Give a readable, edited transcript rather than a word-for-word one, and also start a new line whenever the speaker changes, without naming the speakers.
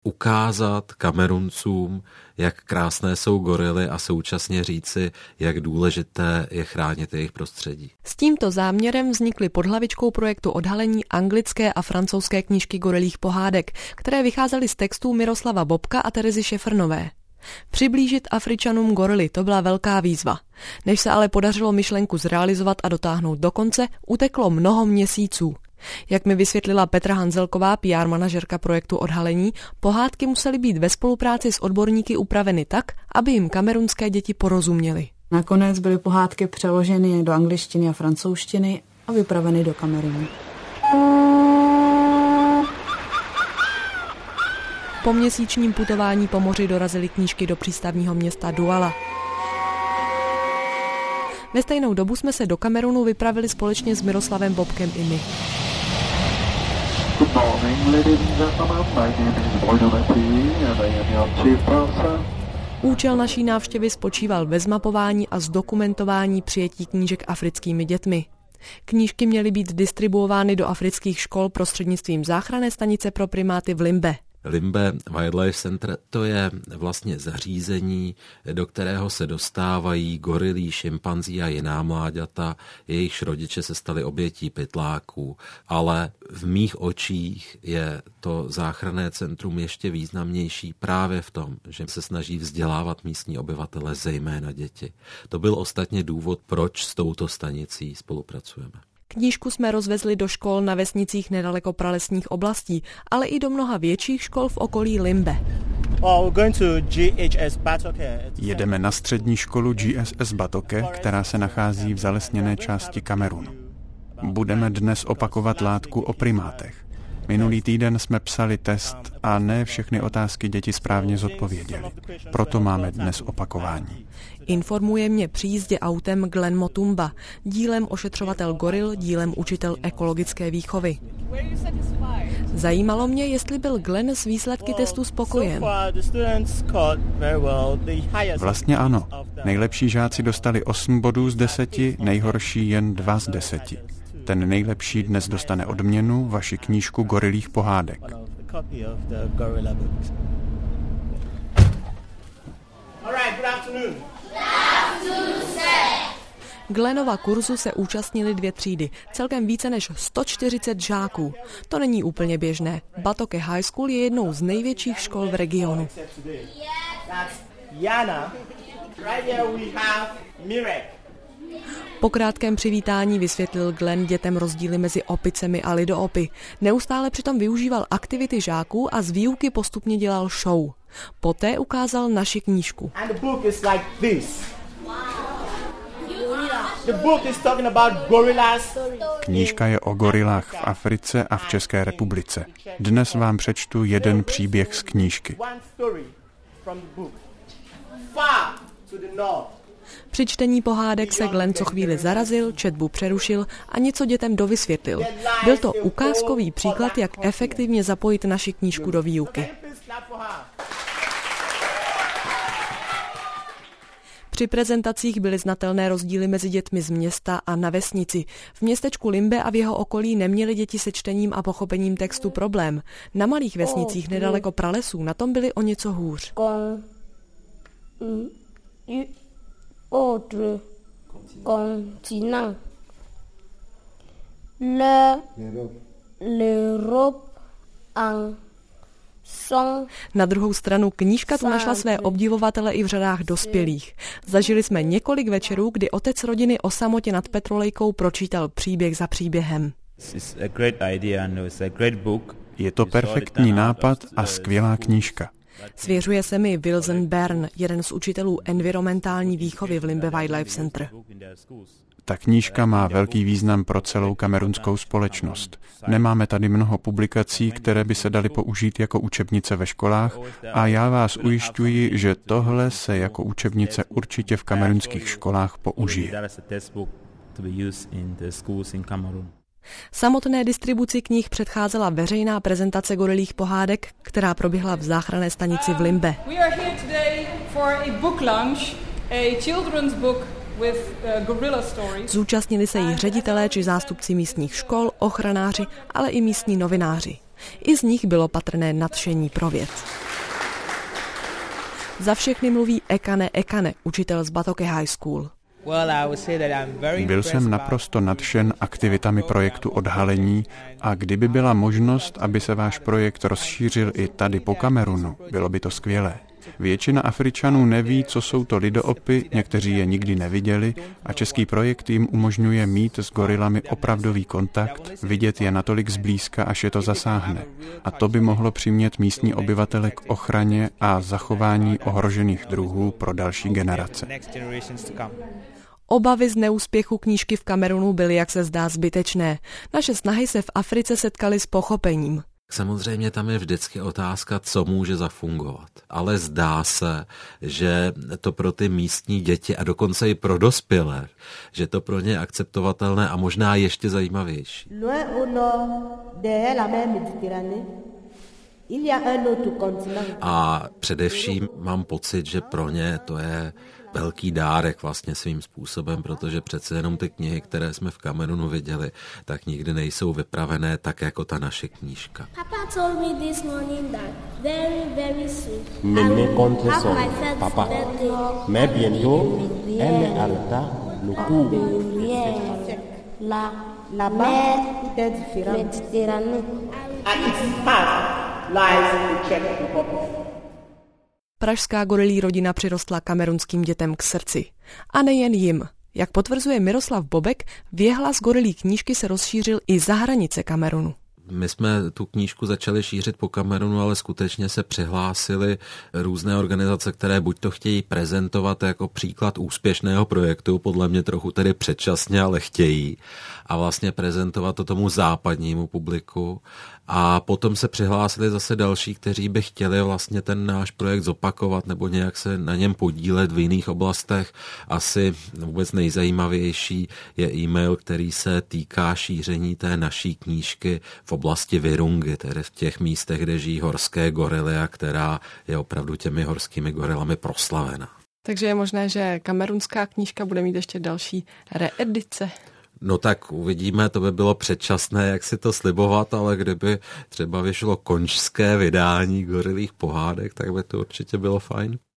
ukázat Kameruncům, jak krásné jsou gorily a současně říci, jak důležité je chránit jejich prostředí.
S tímto záměrem vznikly pod hlavičkou projektu Odhalení anglické a francouzské knížky gorilích pohádek, které vycházely z textů Miroslava Bobka a Terezy Šefrnové. Přiblížit Afričanům gorily, to byla velká výzva. Než se ale podařilo myšlenku zrealizovat a dotáhnout do konce, uteklo mnoho měsíců. Jak mi vysvětlila Petra Hanzelková, PR manažerka projektu Odhalení, pohádky musely být ve spolupráci s odborníky upraveny tak, aby jim kamerunské děti porozuměly.
Nakonec byly pohádky přeloženy do angličtiny a francouzštiny a vypraveny do Kamerunu.
Po měsíčním putování po moři dorazily knížky do přístavního města Douala. Ve stejnou dobu jsme se do Kamerunu vypravili společně s Miroslavem Bobkem i my. Účel naší návštěvy spočíval ve zmapování a zdokumentování přijetí knížek africkými dětmi. Knížky měly být distribuovány do afrických škol prostřednictvím záchranné stanice pro primáty v Limbe.
Limbe Wildlife Center, to je vlastně zařízení, do kterého se dostávají gorilí, šimpanzí a jiná mláďata, jejichž rodiče se stali obětí pytláků. Ale v mých očích je to záchranné centrum ještě významnější právě v tom, že se snaží vzdělávat místní obyvatele, zejména děti. To byl ostatně důvod, proč s touto stanicí spolupracujeme.
Knížku jsme rozvezli do škol na vesnicích nedaleko pralesních oblastí, ale i do mnoha větších škol v okolí Limbe.
Jedeme na střední školu GSS Batoke, která se nachází v zalesněné části Kamerunu. Budeme dnes opakovat látku o primátech. Minulý týden jsme psali test a ne všechny otázky děti správně zodpověděly. Proto máme dnes opakování.
Informuje mě při jízdě autem Glenn Motumba, dílem ošetřovatel goril, dílem učitel ekologické výchovy. Zajímalo mě, jestli byl Glenn s výsledky testu spokojen.
Vlastně ano. Nejlepší žáci dostali 8 bodů z 10, nejhorší jen 2 z 10. Ten nejlepší dnes dostane odměnu, vaši knížku gorilích pohádek.
Glennova kurzu se účastnili 2 třídy, celkem více než 140 žáků. To není úplně běžné. Batoke High School je jednou z největších škol v regionu. Po krátkém přivítání vysvětlil Glenn dětem rozdíly mezi opicemi a lidoopy. Neustále přitom využíval aktivity žáků a z výuky postupně dělal show. Poté ukázal naši knížku.
Knížka je o gorilách v Africe a v České republice. Dnes vám přečtu jeden příběh z knížky.
Při čtení pohádek se Glenn co chvíli zarazil, četbu přerušil a něco dětem dovysvětlil. Byl to ukázkový příklad, jak efektivně zapojit naši knížku do výuky. Při prezentacích byly znatelné rozdíly mezi dětmi z města a na vesnici. V městečku Limbe a v jeho okolí neměly děti se čtením a pochopením textu problém. Na malých vesnicích nedaleko pralesů na tom byly o něco hůř. Na druhou stranu knížka tu našla své obdivovatele i v řadách dospělých. Zažili jsme několik večerů, kdy otec rodiny o samotě nad petrolejkou pročítal příběh za příběhem.
Je to perfektní nápad a skvělá knížka.
Svěřuje se mi Wilson Bern, jeden z učitelů environmentální výchovy v Limbe Wildlife Center.
Ta knížka má velký význam pro celou kamerunskou společnost. Nemáme tady mnoho publikací, které by se daly použít jako učebnice ve školách a já vás ujišťuji, že tohle se jako učebnice určitě v kamerunských školách použije.
Samotné distribuci knih předcházela veřejná prezentace gorilích pohádek, která proběhla v záchranné stanici v Limbe. Zúčastnili se jí ředitelé či zástupci místních škol, ochranáři, ale i místní novináři. I z nich bylo patrné nadšení pro věc. Za všechny mluví Ekane Ekane, učitel z Batoke High School.
Byl jsem naprosto nadšen aktivitami projektu Odhalení a kdyby byla možnost, aby se váš projekt rozšířil i tady po Kamerunu, bylo by to skvělé. Většina Afričanů neví, co jsou to lidoopy, někteří je nikdy neviděli a český projekt jim umožňuje mít s gorilami opravdový kontakt, vidět je natolik zblízka, až je to zasáhne. A to by mohlo přimět místní obyvatele k ochraně a zachování ohrožených druhů pro další generace.
Obavy z neúspěchu knížky v Kamerunu byly, jak se zdá, zbytečné. Naše snahy se v Africe setkaly s pochopením.
Samozřejmě tam je vždycky otázka, co může zafungovat. Ale zdá se, že to pro ty místní děti a dokonce i pro dospělé, že to pro ně je akceptovatelné a možná ještě zajímavější. A především mám pocit, že pro ně to je velký dárek vlastně svým způsobem, protože přece jenom ty knihy, které jsme v Kamerunu viděli, tak nikdy nejsou vypravené tak jako ta naše knížka.
Papa told me this morning that very soon I will have my first birthday. Mais bientôt, elle est à l'état le coup. La mer Méditerranée.
At its path lies the Czech Republic.
Pražská gorilí rodina přirostla kamerunským dětem k srdci. A nejen jim. Jak potvrzuje Miroslav Bobek, věhlas gorilí knížky se rozšířil i za hranice Kamerunu.
My jsme tu knížku začali šířit po Kamerunu, ale skutečně se přihlásily různé organizace, které buď to chtějí prezentovat jako příklad úspěšného projektu, podle mě trochu tedy předčasně, ale chtějí, a vlastně prezentovat to tomu západnímu publiku. A potom se přihlásili zase další, kteří by chtěli vlastně ten náš projekt zopakovat nebo nějak se na něm podílet v jiných oblastech. Asi vůbec nejzajímavější je e-mail, který se týká šíření té naší knížky v oblasti Virungy, tedy v těch místech, kde žijí horské gorily a která je opravdu těmi horskými gorilami proslavena.
Takže je možné, že kamerunská knížka bude mít ještě další reedice?
No tak uvidíme, to by bylo předčasné, jak si to slibovat, ale kdyby třeba vyšlo končské vydání gorilích pohádek, tak by to určitě bylo fajn.